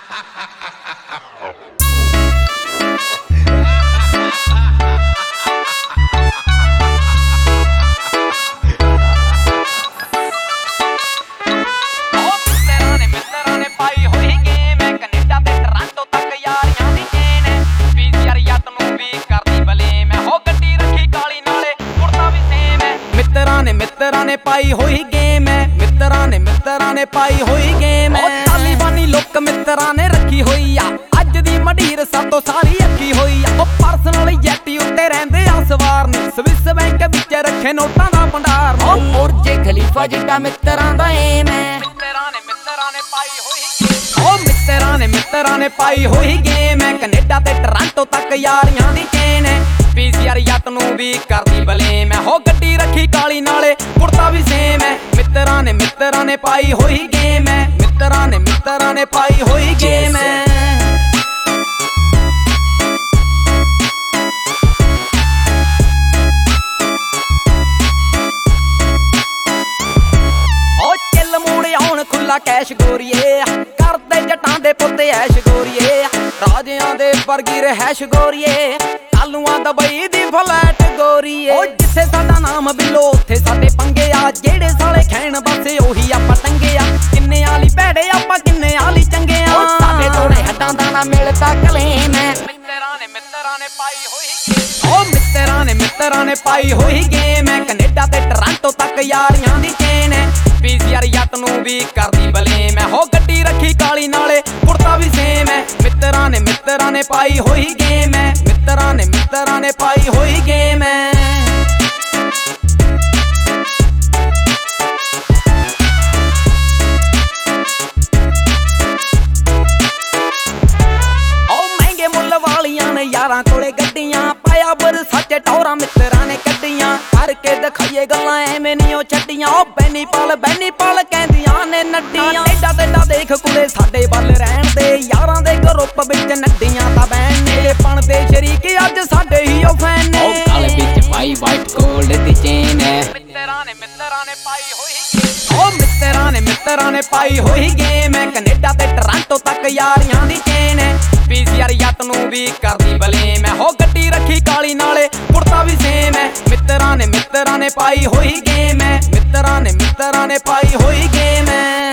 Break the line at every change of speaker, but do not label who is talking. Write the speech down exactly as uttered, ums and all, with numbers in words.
मित्तरां ने पाई हुई गेम है, मित्तरां ने मित्तरां ने पाई हुई गेम है। तालिबानी लुक मित्तरां ने रखी हुई आ, अज दी मडीर सातों सारी अखी हुई आ। ओ पर्सनल जैटी उत्ते रहिंदे आ सवार ने, स्विस बैंक विच रखे नोटां दा भंडार। ओ बुर्ज खलीफा जिड्डा मित्तरां दा एम है। मित्तरां ने मित्तरां ने पाई हुई, ओ मित्तरां ने मित्तरां ने पाई हुई गेम है। कनेडा ते टोरंटो तक यारियां दी चेन है। पीसीआर जट नूं भी करदी बलेम है, हो गड्डी रखी काली नाले कुर्ता भी सेम है। मित्तरां ने मित्तरां ने पाई हुई गेम है, मित्तरां ने मित्तरां ने पाई हुई गेम है। ओ चिल मूड़ आउण खुला कैश गोरीए, करदे जटां दे पुत्ते ऐश गोरीए। राजियां दे वर्गी रहैश गोरीए, कालूआं दबई दी फ्लैट गोरीए। ओ जिथे साडा नाम बिलो उत्थे साडे पंगे आ, जेड़े साले खैण बसे ओही आपां टंगे आ। किन्ने आली भैड़े आपां किन्ने आली चंगे आ, साडे थोड़े हड्डां दा ना मिलदा कलेम है। मित्तरां ने मित्तरां ने पाई हुई, ओ मित्तरां ने मित्तरां ने पाई हुई गेम है। कनेडा ते टोरंटो तक यारियां दी चेन है। पीसीआर जट नूं भी करदी बलेम है, हो गड्डी रखी काली नाले कुर्ता भी सेम है। मित्तरां ने मित्तरां ने पाई हुई गेम है, मित्तरां ने मित्तरां ने पाई हुई गेम है। यारां कोले गड्डियां पाया बरसा च टौरां मित्तरां ने कड्डियां, करके दिखाइए गल्लां एवें नहीं ओ छड्डियां। ओ बैनी पाल बैनी पाल कहंदियां ने नड्डियां, एडा तेडा देख कुड़े साडे बल रहण दे। यारां दे ग्रुप विच नड्डियां तां बैन ने, बनदे शरीक अज साडे ही ओ फैन ने। ओ गल विच पाई वाइट गोल्ड दी चेन है। मित्तरां ने मित्तरां ने पाई हुई, ओ मित्तरां ने मित्तरां ने पाई हुई गेम है। कनेडा ते टोरंटो तक यारियां दी चेन है। पीसीआर जट नूं भी करदी बलेम है, हो गड्डी रखी काली नाले कुर्ता भी सेम है। मित्तरां ने मित्तरां ने पाई हुई गेम है, मित्तरां ने मित्तरां ने पाई हुई गेम है।